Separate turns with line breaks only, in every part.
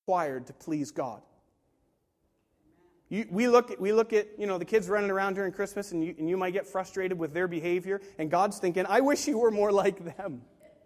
required to please God. We look at the kids running around during Christmas, and you might get frustrated with their behavior, and God's thinking, I wish you were more like them.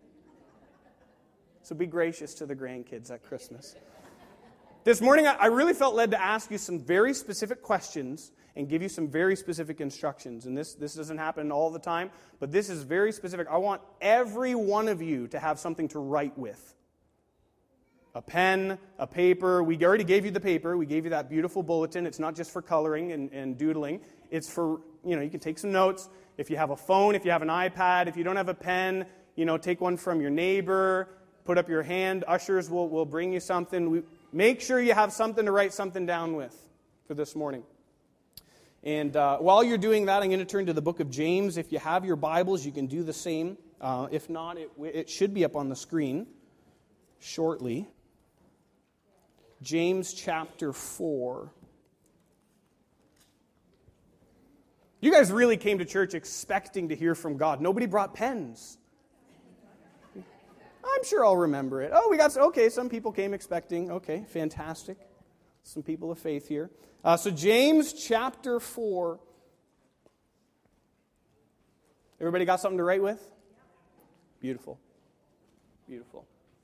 So be gracious to the grandkids at Christmas. This morning, I really felt led to ask you some very specific questions and give you some very specific instructions. And this doesn't happen all the time, but this is very specific. I want every one of you to have something to write with. A pen, a paper. We already gave you the paper. We gave you that beautiful bulletin. It's not just for coloring and doodling. It's for, you can take some notes. If you have a phone, if you have an iPad, if you don't have a pen, take one from your neighbor. Put up your hand. Ushers will bring you something. Make sure you have something to write something down with for this morning. And while you're doing that, I'm going to turn to the book of James. If you have your Bibles, you can do the same. If not, it should be up on the screen shortly. James chapter 4. You guys really came to church expecting to hear from God. Nobody brought pens. I'm sure I'll remember it. Some people came expecting. Okay, fantastic. Some people of faith here. So James chapter 4. Everybody got something to write with? Beautiful. Beautiful.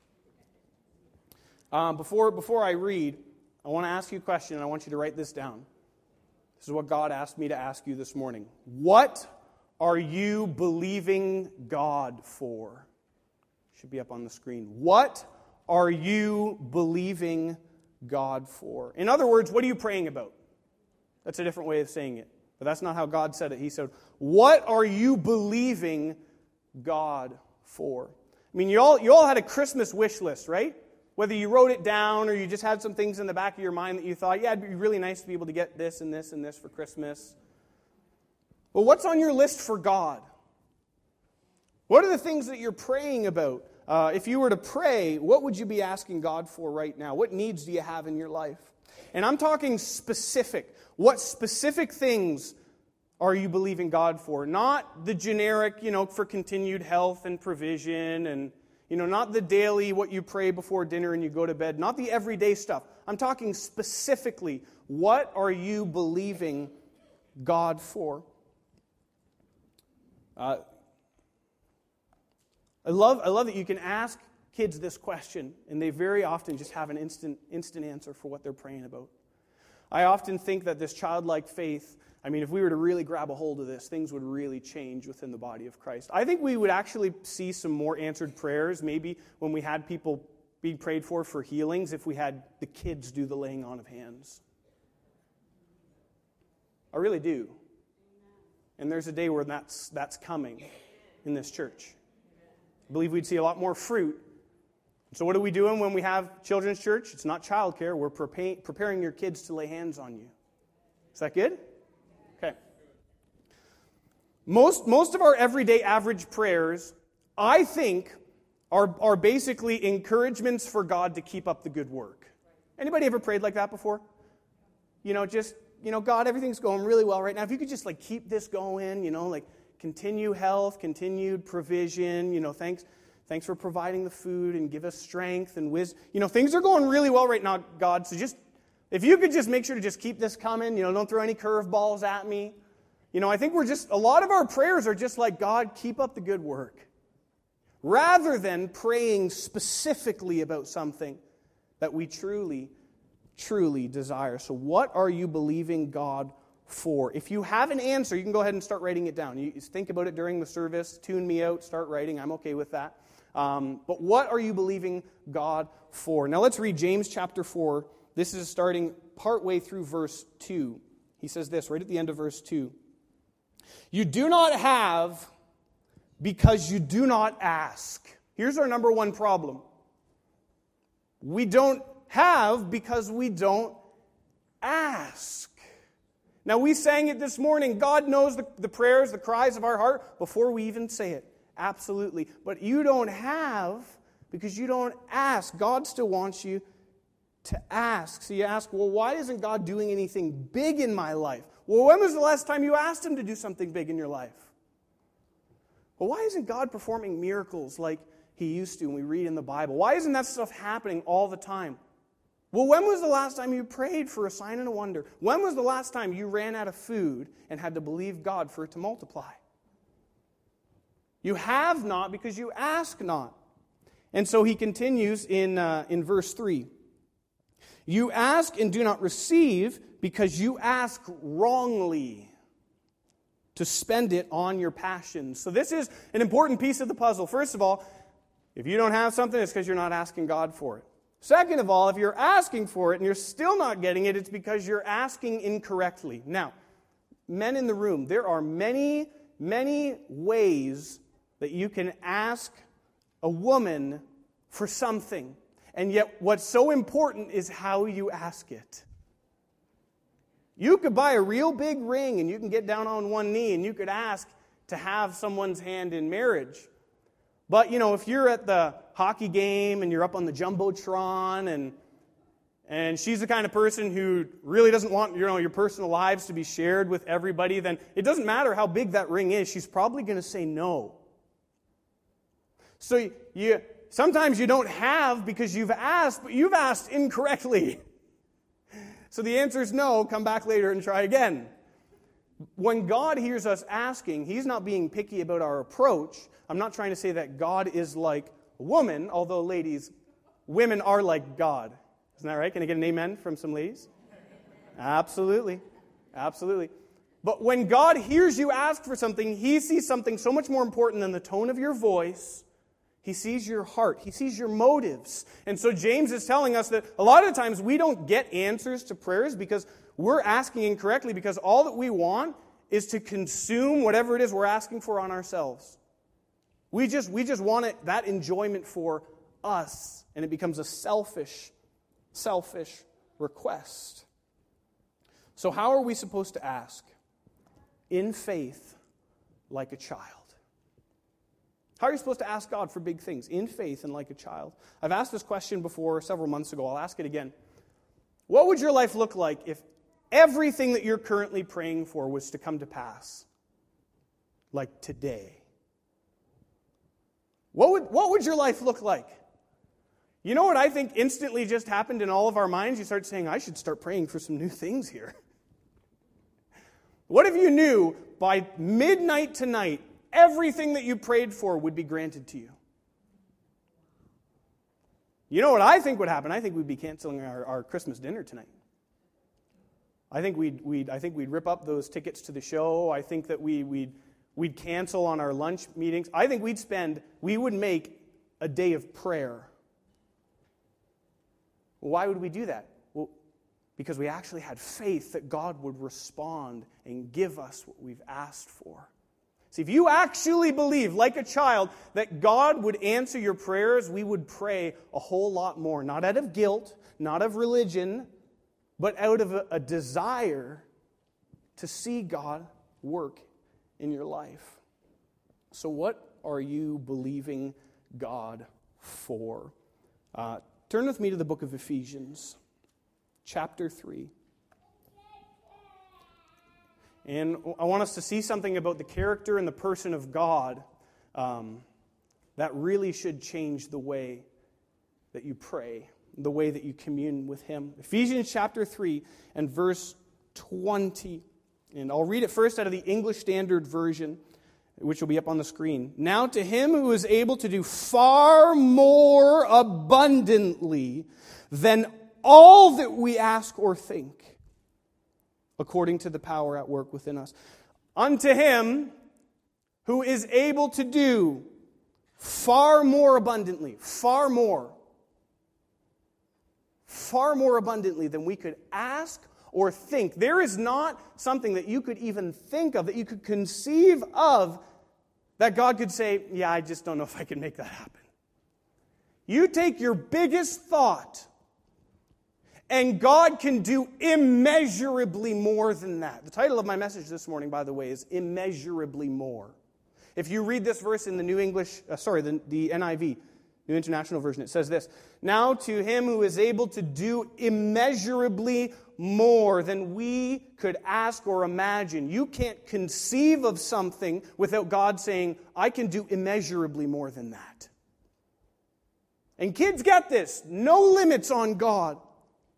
Before I read, I want to ask you a question, and I want you to write this down. This is what God asked me to ask you this morning. What are you believing God for? Should be up on the screen. What are you believing God for? In other words, what are you praying about? That's a different way of saying it. But that's not how God said it. He said, what are you believing God for? I mean, you all had a Christmas wish list, right? Whether you wrote it down or you just had some things in the back of your mind that you thought, yeah, it'd be really nice to be able to get this and this and this for Christmas. But what's on your list for God? What are the things that you're praying about? If you were to pray, what would you be asking God for right now? What needs do you have in your life? And I'm talking specific. What specific things are you believing God for? Not the generic, for continued health and provision and, not the daily what you pray before dinner and you go to bed. Not the everyday stuff. I'm talking specifically, what are you believing God for? I love that you can ask kids this question, and they very often just have an instant answer for what they're praying about. I often think that this childlike faith, if we were to really grab a hold of this, things would really change within the body of Christ. I think we would actually see some more answered prayers, maybe when we had people being prayed for healings, if we had the kids do the laying on of hands. I really do. And there's a day where that's coming in this church. I believe we'd see a lot more fruit. So what are we doing when we have children's church? It's not childcare. We're preparing your kids to lay hands on you. Is that good? Okay. Most of our everyday average prayers, I think, are basically encouragements for God to keep up the good work. Anybody ever prayed like that before? God, everything's going really well right now. If you could just keep this going, continue health, continued provision, thanks for providing the food and give us strength and wisdom. Things are going really well right now, God, so if you could just make sure to just keep this coming, don't throw any curveballs at me. I think a lot of our prayers are just like, God, keep up the good work. Rather than praying specifically about something that we truly, truly desire. So what are you believing God for? If you have an answer, you can go ahead and start writing it down. You think about it during the service, tune me out, start writing. I'm okay with that. But what are you believing God for? Now let's read James chapter 4. This is starting partway through verse 2. He says this right at the end of verse 2. You do not have because you do not ask. Here's our number one problem. We don't have because we don't ask. Now, we sang it this morning. God knows the prayers, the cries of our heart before we even say it. Absolutely. But you don't have because you don't ask. God still wants you to ask. So you ask, well, why isn't God doing anything big in my life? Well, when was the last time you asked Him to do something big in your life? Well, why isn't God performing miracles like He used to when we read in the Bible? Why isn't that stuff happening all the time? Well, when was the last time you prayed for a sign and a wonder? When was the last time you ran out of food and had to believe God for it to multiply? You have not because you ask not. And so he continues in verse 3. You ask and do not receive because you ask wrongly to spend it on your passions. So this is an important piece of the puzzle. First of all, if you don't have something, it's because you're not asking God for it. Second of all, if you're asking for it and you're still not getting it, it's because you're asking incorrectly. Now, men in the room, there are many, many ways that you can ask a woman for something. And yet what's so important is how you ask it. You could buy a real big ring and you can get down on one knee and you could ask to have someone's hand in marriage. But, if you're at the hockey game and you're up on the Jumbotron and she's the kind of person who really doesn't want, your personal lives to be shared with everybody, then it doesn't matter how big that ring is, she's probably going to say no. So sometimes you don't have because you've asked, but you've asked incorrectly. So the answer is no, come back later and try again. When God hears us asking, He's not being picky about our approach. I'm not trying to say that God is like a woman, although ladies, women are like God. Isn't that right? Can I get an amen from some ladies? Absolutely. Absolutely. But when God hears you ask for something, He sees something so much more important than the tone of your voice. He sees your heart. He sees your motives. And so James is telling us that a lot of times we don't get answers to prayers because we're asking incorrectly, because all that we want is to consume whatever it is we're asking for on ourselves. We just want that enjoyment for us, and it becomes a selfish request. So how are we supposed to ask? In faith, like a child. How are you supposed to ask God for big things? In faith and like a child. I've asked this question before several months ago. I'll ask it again. What would your life look like if everything that you're currently praying for was to come to pass? Like today. What would your life look like? You know what I think instantly just happened in all of our minds? You start saying, I should start praying for some new things here. What if you knew by midnight tonight, everything that you prayed for would be granted to you? You know what I think would happen? I think we'd be canceling our Christmas dinner tonight. I think we'd rip up those tickets to the show. I think that we'd cancel on our lunch meetings. I think we would make a day of prayer. Why would we do that? Well, because we actually had faith that God would respond and give us what we've asked for. See, if you actually believe, like a child, that God would answer your prayers, we would pray a whole lot more. Not out of guilt, not of religion, but out of a desire to see God work in your life. So what are you believing God for? Turn with me to the book of Ephesians, chapter 3. And I want us to see something about the character and the person of God that really should change the way that you pray, the way that you commune with Him. Ephesians chapter 3 and verse 20. And I'll read it first out of the English Standard Version, which will be up on the screen. Now to Him who is able to do far more abundantly than all that we ask or think, according to the power at work within us. Unto Him who is able to do far more abundantly, far more abundantly than we could ask or think. There is not something that you could even think of, that you could conceive of, that God could say, yeah, I just don't know if I can make that happen. You take your biggest thought, and God can do immeasurably more than that. The title of my message this morning, by the way, is Immeasurably More. If you read this verse in the the NIV, New International Version, it says this: Now to Him who is able to do immeasurably more than we could ask or imagine. You can't conceive of something without God saying, I can do immeasurably more than that. And kids, get this: no limits on God.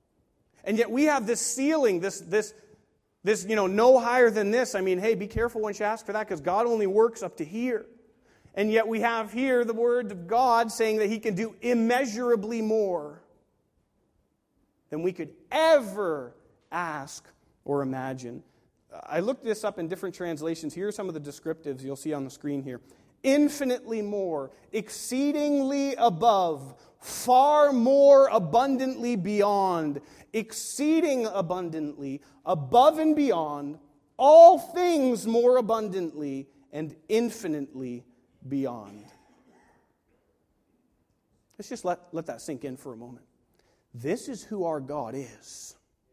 And yet we have this ceiling, this no higher than this. I mean, hey, be careful once you ask for that, because God only works up to here. And yet we have here the Word of God saying that He can do immeasurably more than we could ever ask or imagine. I looked this up in different translations. Here are some of the descriptives you'll see on the screen here. Infinitely more, exceedingly above, far more abundantly beyond, exceeding abundantly, above and beyond, all things more abundantly, and infinitely beyond. Let's just let that sink in for a moment. This is who our God is.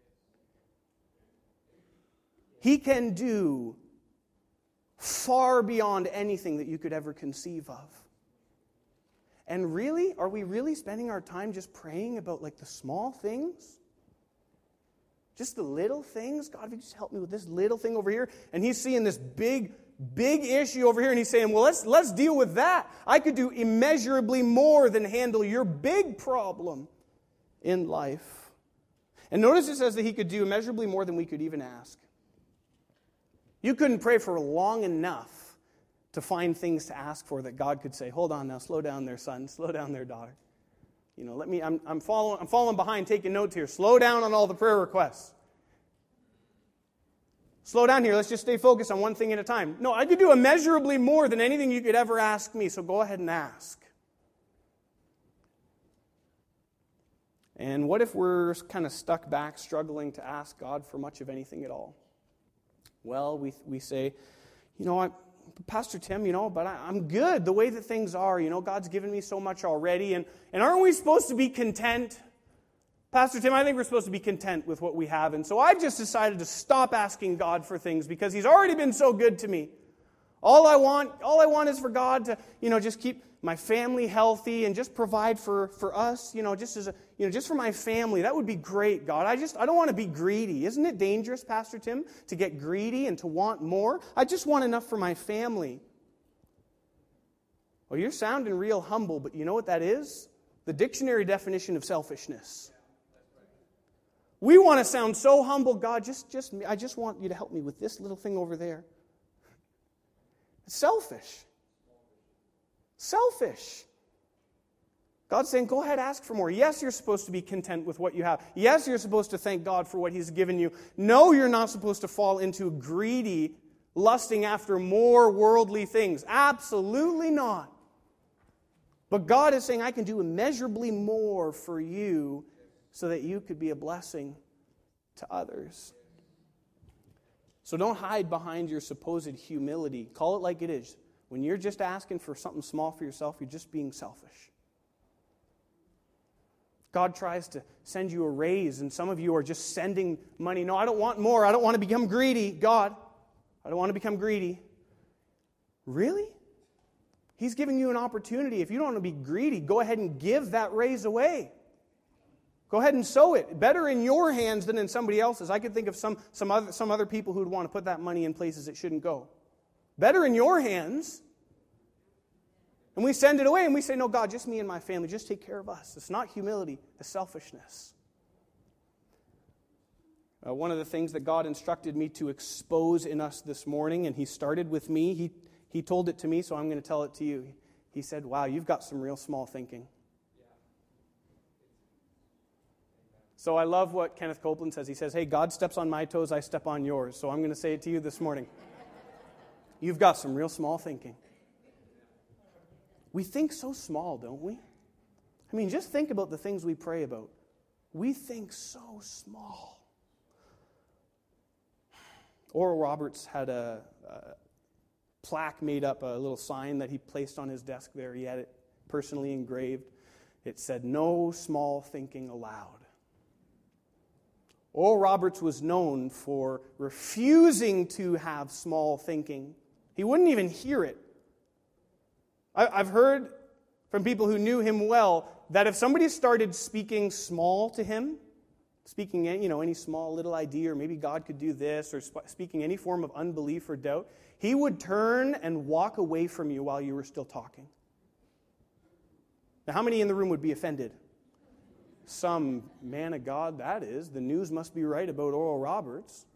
He can do far beyond anything that you could ever conceive of. And really, are we really spending our time just praying about like the small things? Just the little things? God, if you just help me with this little thing over here. And He's seeing this big issue over here, and He's saying, well, let's deal with that. I could do immeasurably more than handle your big problem in life. And notice it says that He could do immeasurably more than we could even ask. You couldn't pray for long enough to find things to ask for that God could say, hold on now, slow down there, son, slow down there, daughter. I'm following behind, taking notes here. Slow down on all the prayer requests. Slow down here, let's just stay focused on one thing at a time. No, I could do immeasurably more than anything you could ever ask me, so go ahead and ask. And what if we're kind of stuck back, struggling to ask God for much of anything at all? Well, we say, Pastor Tim, but I'm good the way that things are. God's given me so much already. And aren't we supposed to be content? Pastor Tim, I think we're supposed to be content with what we have. And so I've just decided to stop asking God for things because He's already been so good to me. All I want is for God to, just keep my family healthy and just provide for us, just for my family. That would be great, God. I don't want to be greedy. Isn't it dangerous, Pastor Tim, to get greedy and to want more? I just want enough for my family. Well, you're sounding real humble, but you know what that is? The dictionary definition of selfishness. We want to sound so humble, God, I just want you to help me with this little thing over there. It's selfish. Selfish. God's saying, go ahead, ask for more. Yes, you're supposed to be content with what you have. Yes, you're supposed to thank God for what He's given you. No, you're not supposed to fall into greedy, lusting after more worldly things. Absolutely not. But God is saying, I can do immeasurably more for you so that you could be a blessing to others. So don't hide behind your supposed humility. Call it like it is. When you're just asking for something small for yourself, you're just being selfish. God tries to send you a raise, and some of you are just sending money. No, I don't want more. I don't want to become greedy. God, I don't want to become greedy. Really? He's giving you an opportunity. If you don't want to be greedy, go ahead and give that raise away. Go ahead and sow it. Better in your hands than in somebody else's. I could think of some other people who would want to put that money in places it shouldn't go. Better in your hands. And we send it away and we say, no, God, just me and my family. Just take care of us. It's not humility. It's selfishness. One of the things that God instructed me to expose in us this morning, and He started with me. He told it to me, so I'm going to tell it to you. He said, wow, you've got some real small thinking. So I love what Kenneth Copeland says. He says, hey, God steps on my toes, I step on yours. So I'm going to say it to you this morning. You've got some real small thinking. We think so small, don't we? I mean, just think about the things we pray about. We think so small. Oral Roberts had a plaque made up, a little sign that he placed on his desk there. He had it personally engraved. It said, no small thinking allowed. Oral Roberts was known for refusing to have small thinking. He wouldn't even hear it. I've heard from people who knew him well that if somebody started speaking small to him, speaking any small little idea, or maybe God could do this, or speaking any form of unbelief or doubt, he would turn and walk away from you while you were still talking. Now, how many in the room would be offended? some man of God that is. The news must be right about Oral Roberts.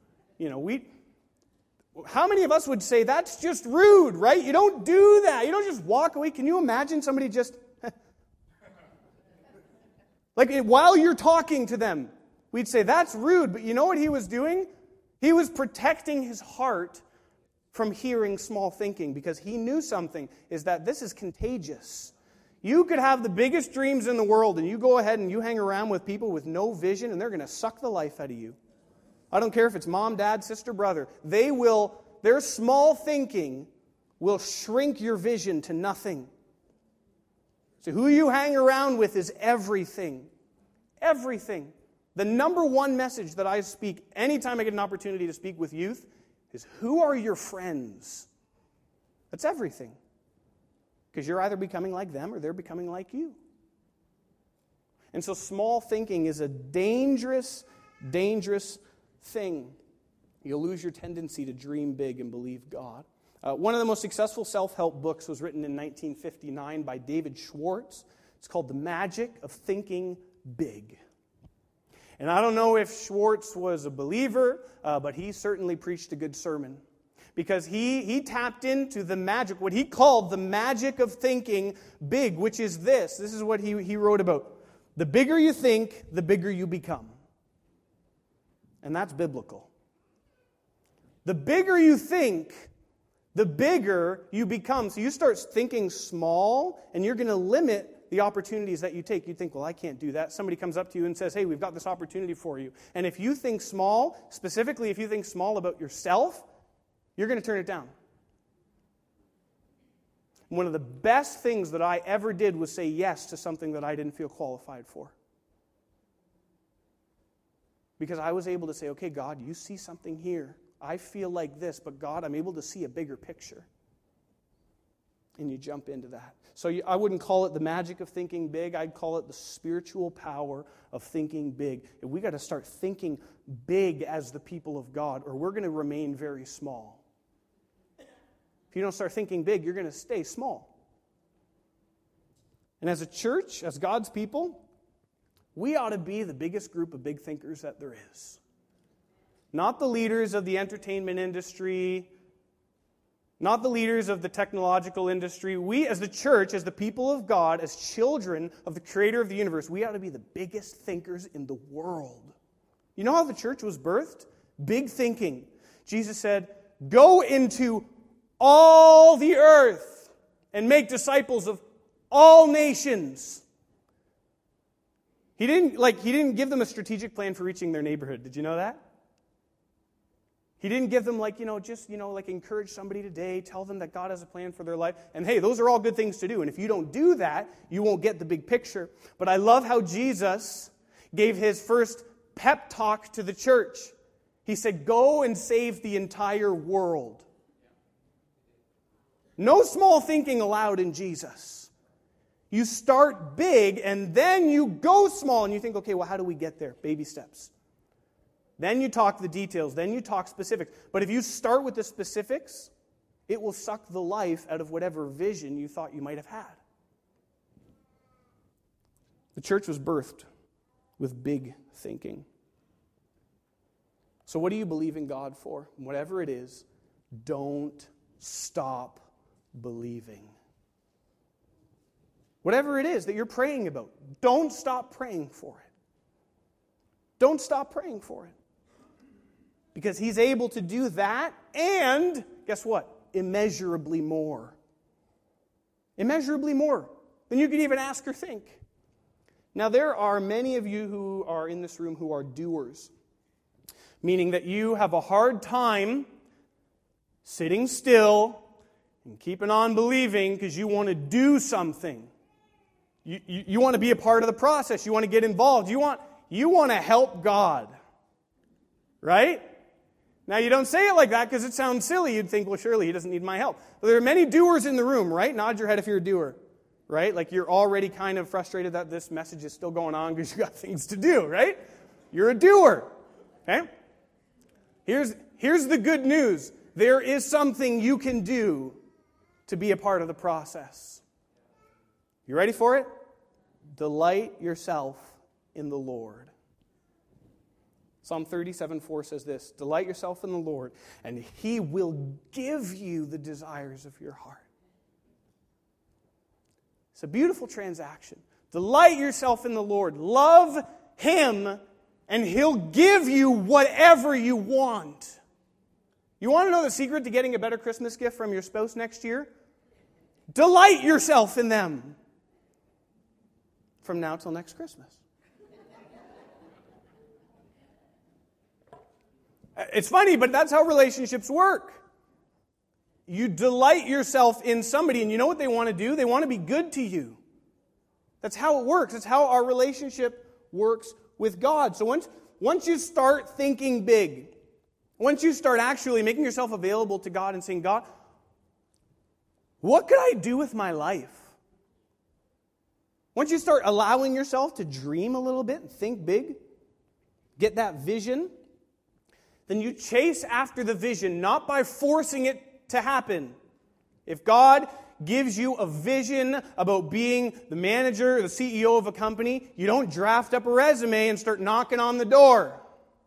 How many of us would say that's just rude, right? You don't do that. You don't just walk away. Can you imagine somebody just... like while you're talking to them, we'd say that's rude. But you know what he was doing? He was protecting his heart from hearing small thinking, because he knew something, is that this is contagious. You could have the biggest dreams in the world, and you go ahead and you hang around with people with no vision, and they're going to suck the life out of you. I don't care if it's mom, dad, sister, brother. Their small thinking will shrink your vision to nothing. So who you hang around with is everything. Everything. The number one message that I speak anytime I get an opportunity to speak with youth is, who are your friends? That's everything. Because you're either becoming like them or they're becoming like you. And so small thinking is a dangerous, dangerous thing. You'll lose your tendency to dream big and believe God. One of the most successful self-help books was written in 1959 by David Schwartz. It's called The Magic of Thinking Big. And I don't know if Schwartz was a believer, but he certainly preached a good sermon. Because he tapped into the magic, what he called the magic of thinking big, which is this. This is what he wrote about. The bigger you think, the bigger you become. And that's biblical. The bigger you think, the bigger you become. So you start thinking small, and you're going to limit the opportunities that you take. You think, well, I can't do that. Somebody comes up to you and says, hey, we've got this opportunity for you. And if you think small, specifically if you think small about yourself, you're going to turn it down. One of the best things that I ever did was say yes to something that I didn't feel qualified for. Because I was able to say, okay, God, you see something here. I feel like this, but God, I'm able to see a bigger picture. And you jump into that. So I wouldn't call it the magic of thinking big. I'd call it the spiritual power of thinking big. And we got to start thinking big as the people of God, or we're going to remain very small. If you don't start thinking big, you're going to stay small. And as a church, as God's people, we ought to be the biggest group of big thinkers that there is. Not the leaders of the entertainment industry, not the leaders of the technological industry. We as the church, as the people of God, as children of the Creator of the universe, we ought to be the biggest thinkers in the world. You know how the church was birthed? Big thinking. Jesus said, go into all the earth and make disciples of all nations. He didn't give them a strategic plan for reaching their neighborhood. Did you know that? He didn't give them encourage somebody today, tell them that God has a plan for their life. And hey, those are all good things to do. And if you don't do that, you won't get the big picture. But I love how Jesus gave his first pep talk to the church. He said, go and save the entire world. No small thinking allowed in Jesus. You start big and then you go small and you think, okay, well, how do we get there? Baby steps. Then you talk the details. Then you talk specifics. But if you start with the specifics, it will suck the life out of whatever vision you thought you might have had. The church was birthed with big thinking. So what do you believe in God for? Whatever it is, don't stop believing. Whatever it is that you're praying about, don't stop praying for it. Don't stop praying for it. Because He's able to do that and, guess what? Immeasurably more. Immeasurably more than you could even ask or think. Now, there are many of you who are in this room who are doers, meaning that you have a hard time sitting still and keeping on believing because you want to do something. You want to be a part of the process. You want to get involved. You want to help God. Right? Now, you don't say it like that because it sounds silly. You'd think, well, surely He doesn't need my help. But there are many doers in the room, right? Nod your head if you're a doer. Right? Like you're already kind of frustrated that this message is still going on because you got things to do, right? You're a doer. Okay? Here's the good news. There is something you can do to be a part of the process. You ready for it? Delight yourself in the Lord. Psalm 37:4 says this, delight yourself in the Lord, and He will give you the desires of your heart. It's a beautiful transaction. Delight yourself in the Lord. Love Him, and He'll give you whatever you want. You want to know the secret to getting a better Christmas gift from your spouse next year? Delight yourself in them. From now till next Christmas. It's funny, but that's how relationships work. You delight yourself in somebody, and you know what they want to do? They want to be good to you. That's how it works. That's how our relationship works with God. So once you start thinking big, once you start actually making yourself available to God and saying, God, what could I do with my life? Once you start allowing yourself to dream a little bit and think big, get that vision, then you chase after the vision, not by forcing it to happen. If God gives you a vision about being the manager or the CEO of a company, you don't draft up a resume and start knocking on the door.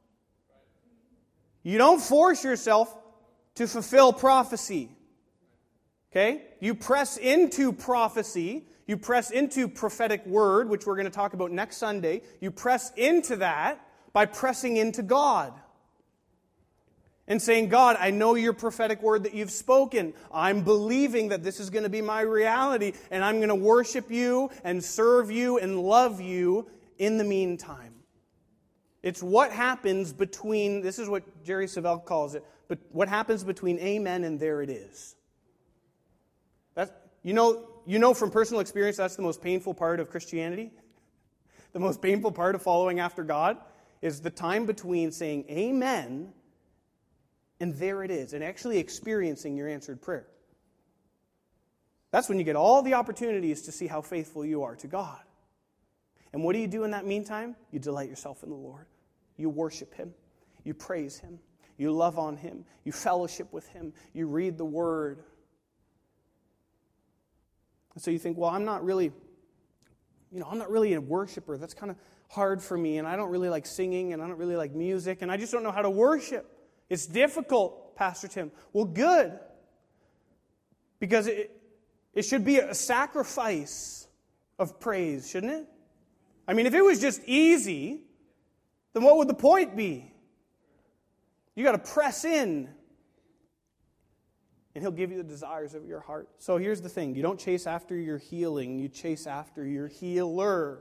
You don't force yourself to fulfill prophecy. Okay? You press into prophecy. You press into prophetic word, which we're going to talk about next Sunday. You press into that by pressing into God. And saying, God, I know your prophetic word that you've spoken. I'm believing that this is going to be my reality, and I'm going to worship you and serve you and love you in the meantime. It's what happens between, this is what Jerry Savelle calls it, but what happens between amen and there it is. That's, you know from personal experience that's the most painful part of Christianity. The most painful part of following after God is the time between saying amen and there it is, and actually experiencing your answered prayer. That's when you get all the opportunities to see how faithful you are to God. And what do you do in that meantime? You delight yourself in the Lord. You worship Him. You praise Him. You love on Him. You fellowship with Him. You read the Word. And so you think, well, I'm not really a worshiper. That's kind of hard for me, and I don't really like singing, and I don't really like music, and I just don't know how to worship. It's difficult, Pastor Tim. Well, good. Because it should be a sacrifice of praise, shouldn't it? I mean, if it was just easy, then what would the point be? You got to press in. And He'll give you the desires of your heart. So here's the thing. You don't chase after your healing. You chase after your healer.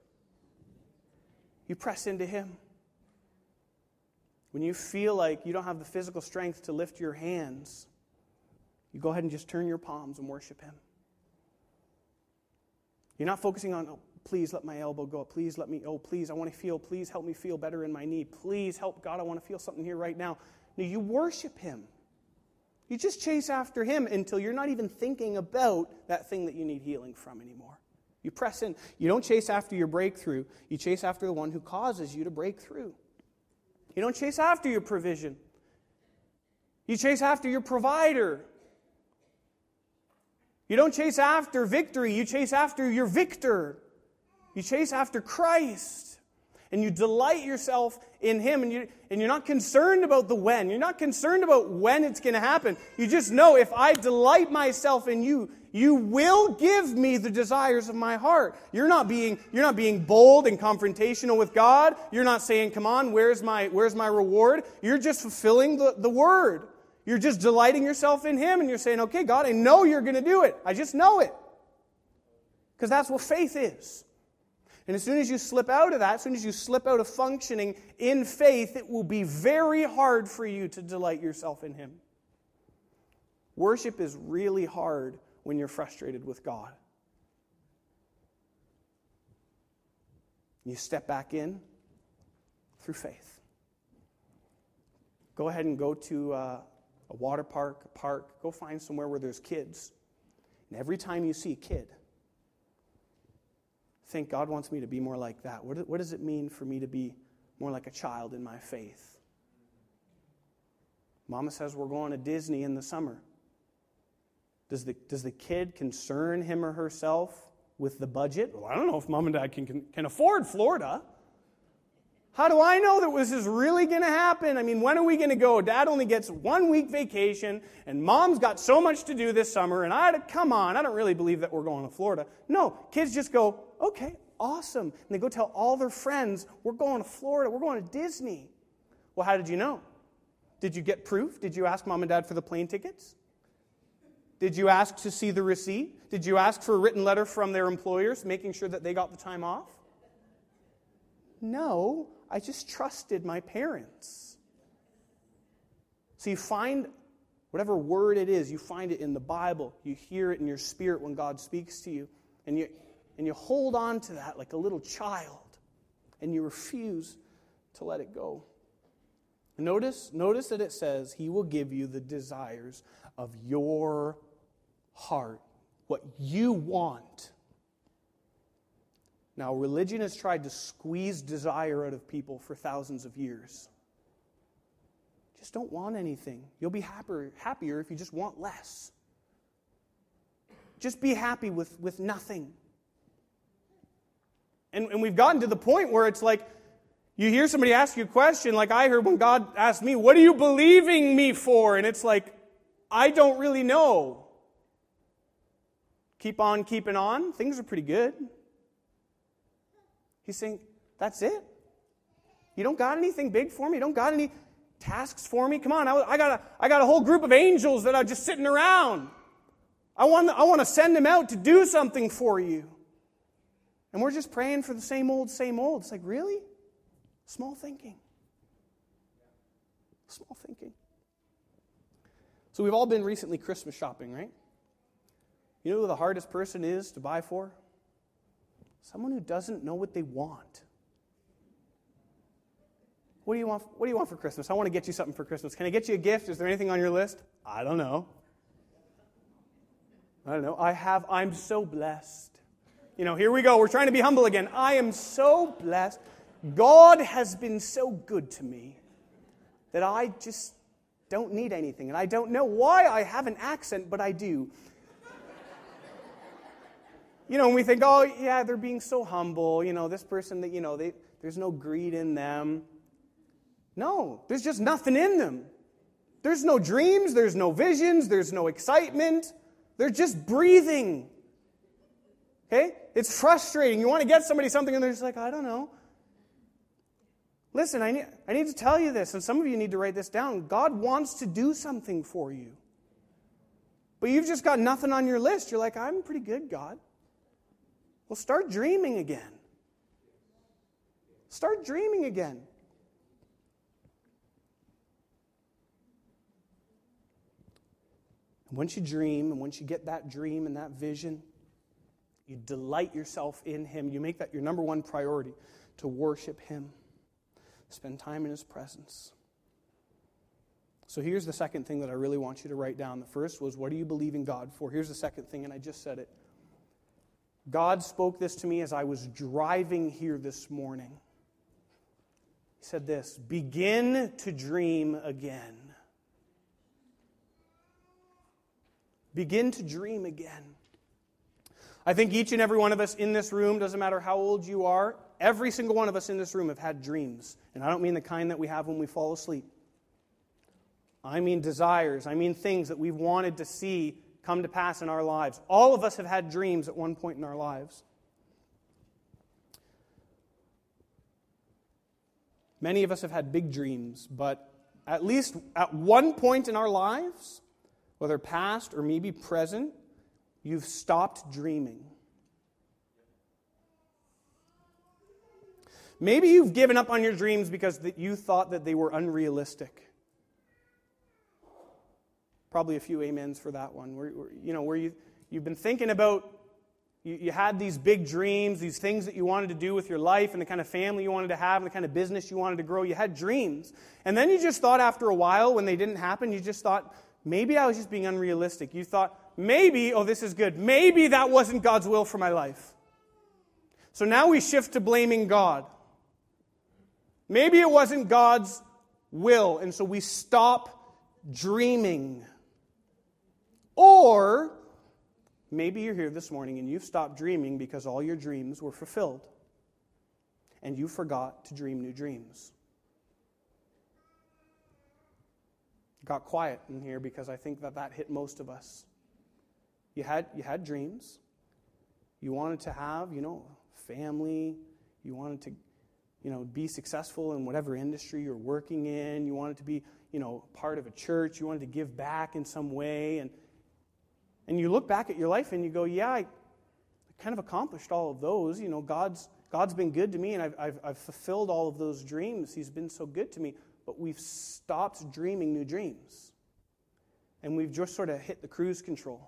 You press into Him. When you feel like you don't have the physical strength to lift your hands, you go ahead and just turn your palms and worship Him. You're not focusing on, oh, please let my elbow go up. Please let me, oh, please, I want to feel, please help me feel better in my knee. Please help, God, I want to feel something here right now. No, you worship Him. You just chase after Him until you're not even thinking about that thing that you need healing from anymore. You press in. You don't chase after your breakthrough. You chase after the one who causes you to break through. You don't chase after your provision. You chase after your provider. You don't chase after victory. You chase after your victor. You chase after Christ. And you delight yourself in Him. And you're not concerned about the when. You're not concerned about when it's going to happen. You just know if I delight myself in you, you will give me the desires of my heart. You're not being bold and confrontational with God. You're not saying, come on, where's my reward? You're just fulfilling the word. You're just delighting yourself in Him, and you're saying, okay, God, I know you're going to do it. I just know it. Because that's what faith is. And as soon as you slip out of that, as soon as you slip out of functioning in faith, it will be very hard for you to delight yourself in Him. Worship is really hard when you're frustrated with God. You step back in through faith. Go ahead and go to a water park, a park. Go find somewhere where there's kids. And every time you see a kid, think, God wants me to be more like that. What does it mean for me to be more like a child in my faith? Mama says we're going to Disney in the summer. Does the kid concern him or herself with the budget? Well, I don't know if Mom and Dad can afford Florida. How do I know that this is really going to happen? I mean, when are we going to go? Dad only gets 1 week vacation, and Mom's got so much to do this summer, and come on, I don't really believe that we're going to Florida. No, kids just go, okay, awesome. And they go tell all their friends, we're going to Florida, we're going to Disney. Well, how did you know? Did you get proof? Did you ask Mom and Dad for the plane tickets? Did you ask to see the receipt? Did you ask for a written letter from their employers, making sure that they got the time off? No, I just trusted my parents. So you find whatever word it is, you find it in the Bible. You hear it in your spirit when God speaks to you. And you hold on to that like a little child. And you refuse to let it go. Notice that it says, He will give you the desires of your heart. What you want. Now, religion has tried to squeeze desire out of people for thousands of years. Just don't want anything. You'll be happier if you just want less. Just be happy with nothing. And we've gotten to the point where it's like, you hear somebody ask you a question, like I heard when God asked me, what are you believing me for? And it's like, I don't really know. Keep on keeping on. Things are pretty good. He's saying, that's it? You don't got anything big for me? You don't got any tasks for me? Come on, I got a whole group of angels that are just sitting around. I want to send them out to do something for you. And we're just praying for the same old, same old. It's like, really? Small thinking. Small thinking. So we've all been recently Christmas shopping, right? You know who the hardest person is to buy for? Someone who doesn't know what they want. What do you want for Christmas? I want to get you something for Christmas. Can I get you a gift? Is there anything on your list? I don't know. I'm so blessed. Here we go. We're trying to be humble again. I am so blessed. God has been so good to me that I just don't need anything. And I don't know why I have an accent, but I do. And we think, oh, yeah, they're being so humble. This person that, there's no greed in them. No, there's just nothing in them. There's no dreams, there's no visions, there's no excitement. They're just breathing. Okay? It's frustrating. You want to get somebody something and they're just like, I don't know. Listen, I need to tell you this, and some of you need to write this down. God wants to do something for you. But you've just got nothing on your list. You're like, I'm pretty good, God. Well, start dreaming again. Start dreaming again. And once you dream, and once you get that dream and that vision, you delight yourself in Him. You make that your number one priority, to worship Him. Spend time in His presence. So here's the second thing that I really want you to write down. The first was, what are you believing God for? Here's the second thing, and I just said it. God spoke this to me as I was driving here this morning. He said this, begin to dream again. Begin to dream again. I think each and every one of us in this room, doesn't matter how old you are, every single one of us in this room have had dreams. And I don't mean the kind that we have when we fall asleep. I mean desires. I mean things that we've wanted to see come to pass in our lives. All of us have had dreams at one point in our lives. Many of us have had big dreams, but at least at one point in our lives, whether past or maybe present, you've stopped dreaming. Maybe you've given up on your dreams because you thought that they were unrealistic. Probably a few amens for that one. Where you've been thinking about, you had these big dreams, these things that you wanted to do with your life and the kind of family you wanted to have and the kind of business you wanted to grow. You had dreams. And then you just thought after a while, when they didn't happen, you just thought, maybe I was just being unrealistic. You thought, maybe, this is good. Maybe that wasn't God's will for my life. So now we shift to blaming God. Maybe it wasn't God's will, and so we stop dreaming. Or maybe you're here this morning and you've stopped dreaming because all your dreams were fulfilled. and you forgot to dream new dreams. It got quiet in here because I think that hit most of us. You had dreams. You wanted to have, family. You wanted to, be successful in whatever industry you're working in. You wanted to be, part of a church. You wanted to give back in some way. And you look back at your life and you go, yeah, I kind of accomplished all of those. God's been good to me, and I've fulfilled all of those dreams. He's been so good to me. But we've stopped dreaming new dreams. And we've just sort of hit the cruise control.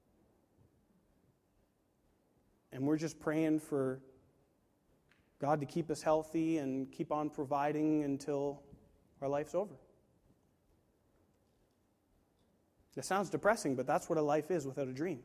And we're just praying for God to keep us healthy and keep on providing until our life's over. It sounds depressing, but that's what a life is without a dream.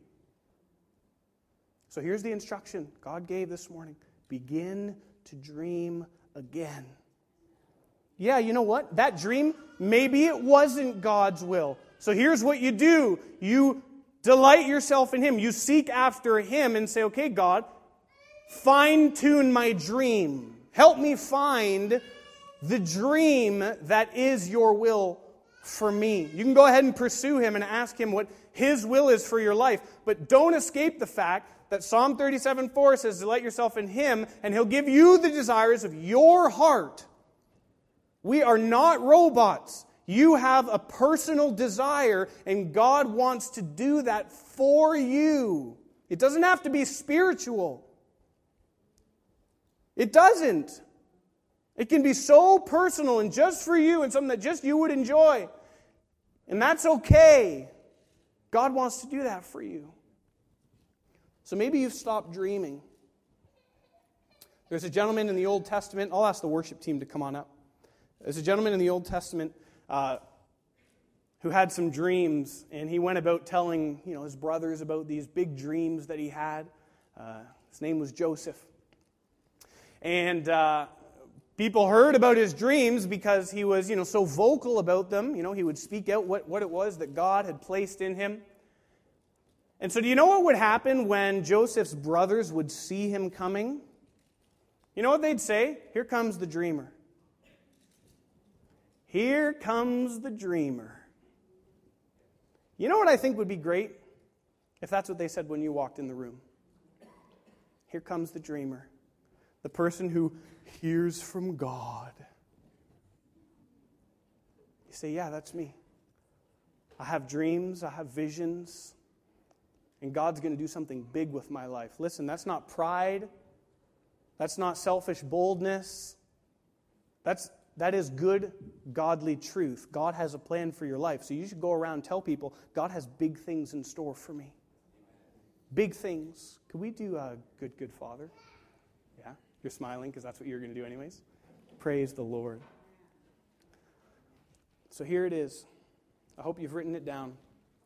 So here's the instruction God gave this morning. Begin to dream again. Yeah, you know what? That dream, maybe it wasn't God's will. So here's what you do. You delight yourself in Him. You seek after Him and say, okay, God, fine-tune my dream. Help me find the dream that is your will for me. You can go ahead and pursue Him and ask Him what His will is for your life. But don't escape the fact that Psalm 37:4 says, delight yourself in Him, and He'll give you the desires of your heart. We are not robots. You have a personal desire, and God wants to do that for you. It doesn't have to be spiritual. It doesn't. It can be so personal and just for you and something that just you would enjoy. And that's okay. God wants to do that for you. So maybe you've stopped dreaming. There's a gentleman in the Old Testament. I'll ask the worship team to come on up. There's a gentleman in the Old Testament who had some dreams, and he went about telling his brothers about these big dreams that he had. His name was Joseph. And people heard about his dreams because he was so vocal about them. He would speak out what it was that God had placed in him. And so do you know what would happen when Joseph's brothers would see him coming? You know what they'd say? Here comes the dreamer. Here comes the dreamer. You know what I think would be great? If that's what they said when you walked in the room. Here comes the dreamer. The person who hears from God. You say, yeah, that's me. I have dreams, I have visions, and God's going to do something big with my life. Listen, that's not pride. That's not selfish boldness. That is good, godly truth. God has a plan for your life. So you should go around and tell people, God has big things in store for me. Big things. Could we do a good Father? Yeah? You're smiling because that's what you're going to do anyways. Praise the Lord. So here it is. I hope you've written it down.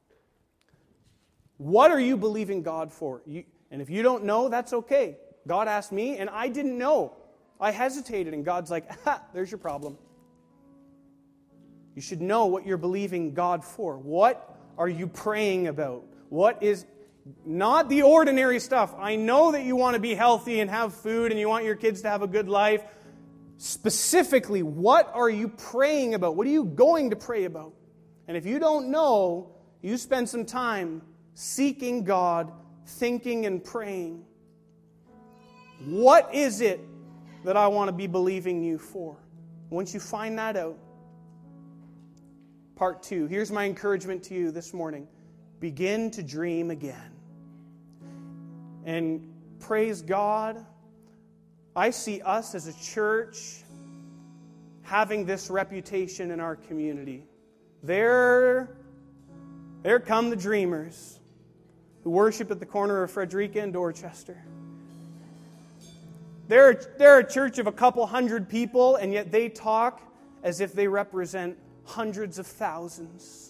What are you believing God for? And if you don't know, that's okay. God asked me, and I didn't know. I hesitated, and God's like, there's your problem. You should know what you're believing God for. What are you praying about? What is not the ordinary stuff? I know that you want to be healthy and have food, and you want your kids to have a good life. Specifically, what are you praying about? What are you going to pray about? And if you don't know, you spend some time seeking God, thinking and praying. What is it that I want to be believing you for? Once you find that out, part 2. Here's my encouragement to you this morning. Begin to dream again. And praise God, I see us as a church having this reputation in our community. There come the dreamers who worship at the corner of Frederica and Dorchester. They're a church of a couple hundred people, and yet they talk as if they represent hundreds of thousands.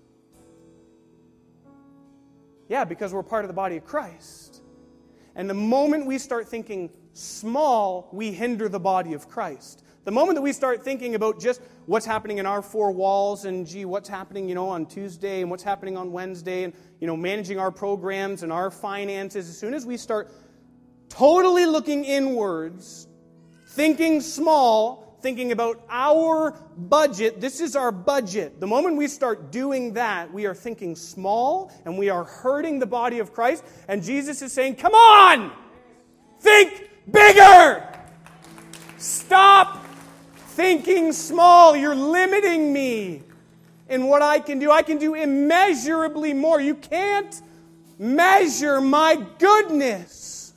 Yeah, because we're part of the body of Christ. And the moment we start thinking small, we hinder the body of Christ. The moment that we start thinking about just what's happening in our four walls and, what's happening, on Tuesday and what's happening on Wednesday and, managing our programs and our finances, as soon as we start totally looking inwards, Thinking small, thinking about our budget. This is our budget. The moment we start doing that, we are thinking small and we are hurting the body of Christ. And Jesus is saying, come on! Think bigger! Stop thinking small. You're limiting me in what I can do. I can do immeasurably more. You can't measure my goodness.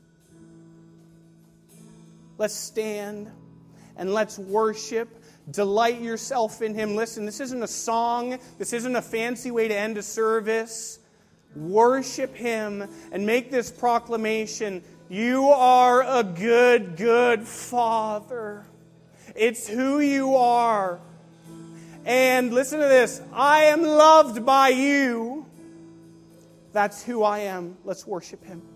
Let's stand and let's worship. Delight yourself in Him. Listen, this isn't a song. This isn't a fancy way to end a service. Worship Him and make this proclamation. You are a good, good Father. It's who you are. And listen to this. I am loved by you. That's who I am. Let's worship Him.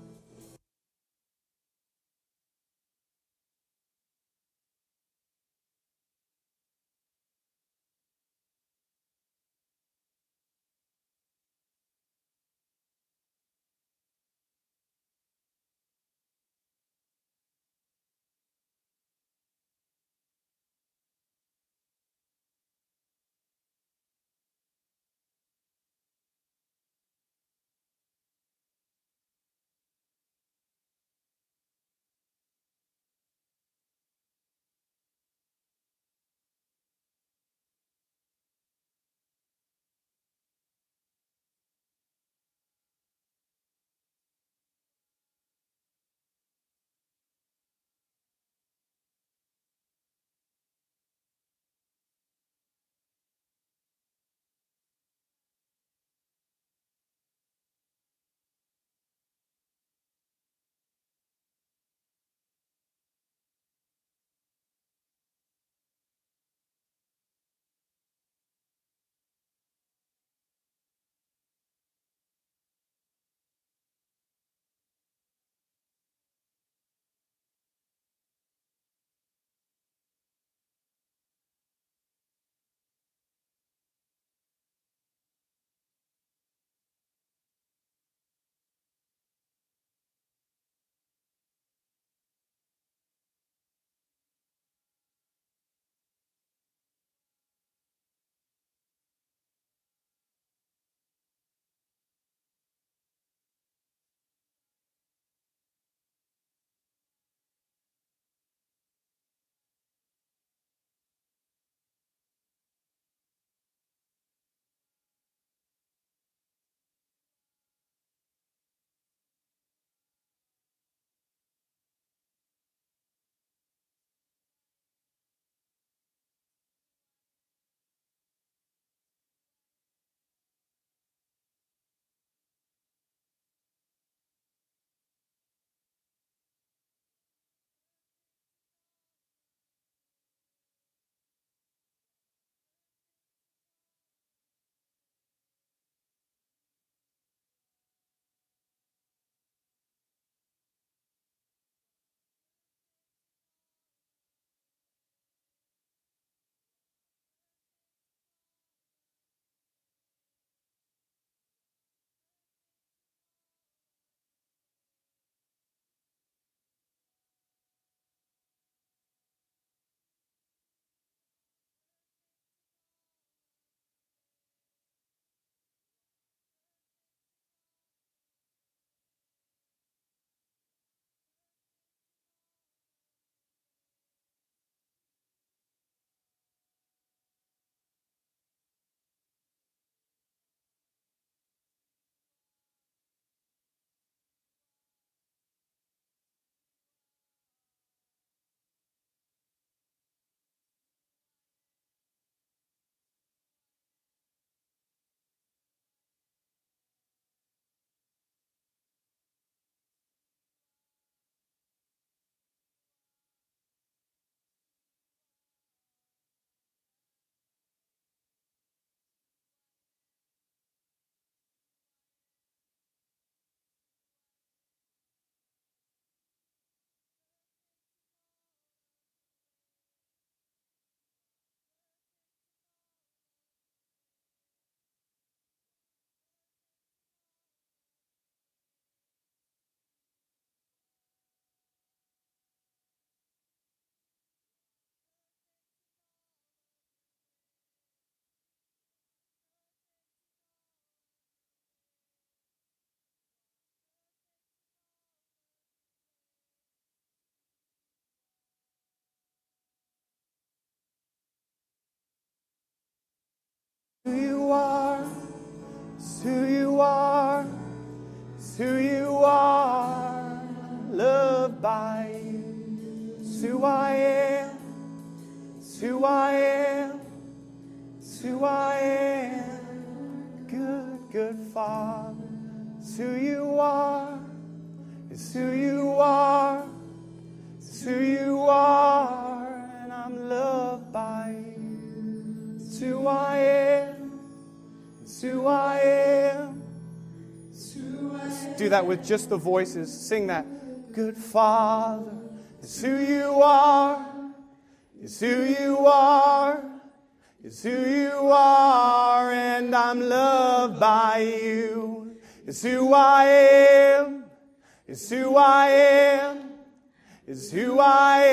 Who you are, it's who you are, it's who you are, loved by you. It's who I am, it's who I am, it's who I am. Good, good Father, it's who you are, it's who you are, it's who you are, and I'm loved by you. It's who I am, it's who I am, it's who I am. Let's do that with just the voices. Sing that. Good Father, it's who you are, it's who you are, it's who you are, and I'm loved by you. It's who I am, it's who I am, it's who I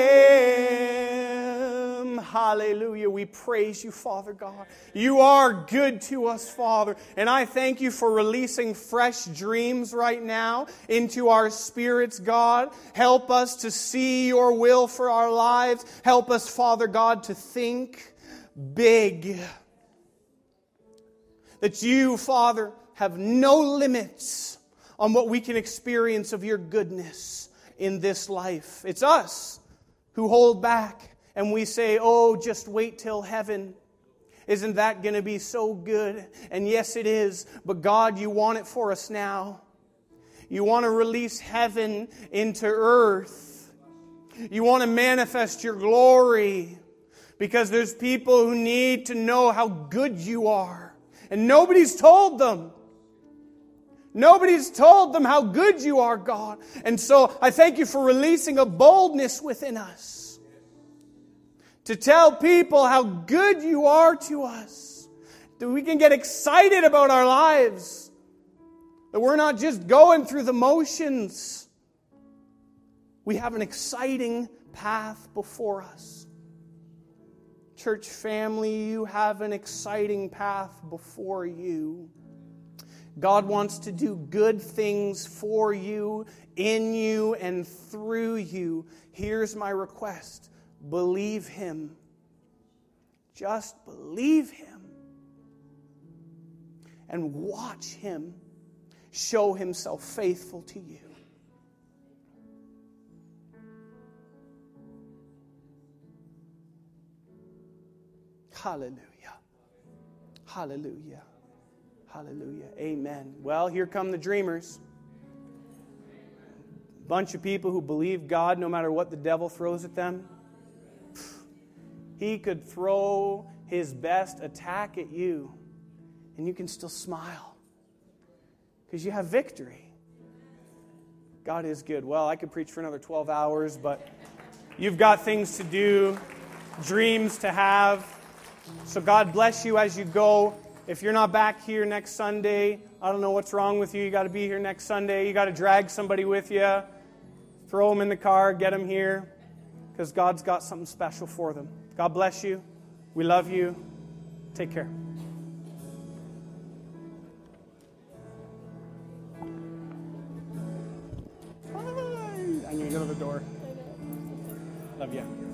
am. Hallelujah. We praise you, Father God. You are good to us, Father. And I thank you for releasing fresh dreams right now into our spirits, God. Help us to see your will for our lives. Help us, Father God, to think big. That you, Father, have no limits on what we can experience of your goodness in this life. It's us who hold back and we say, oh, just wait till heaven. Isn't that going to be so good? And yes, it is. But God, you want it for us now. You want to release heaven into earth. You want to manifest your glory. Because there's people who need to know how good you are. And nobody's told them. Nobody's told them how good you are, God. And so I thank you for releasing a boldness within us. To tell people how good you are to us. That we can get excited about our lives. That we're not just going through the motions. We have an exciting path before us. Church family, you have an exciting path before you. God wants to do good things for you, in you, and through you. Here's my request. Believe Him. Just believe Him. And watch Him show Himself faithful to you. Hallelujah. Hallelujah. Hallelujah. Amen. Well, here come the dreamers. Bunch of people who believe God no matter what the devil throws at them. He could throw his best attack at you, and you can still smile because you have victory. God is good. Well, I could preach for another 12 hours, but you've got things to do, dreams to have. So God bless you as you go. If you're not back here next Sunday, I don't know what's wrong with you. You got to be here next Sunday. You got to drag somebody with you. Throw them in the car. Get them here. Because God's got something special for them. God bless you. We love you. Take care. Bye. I'm going to go to the door. Love you.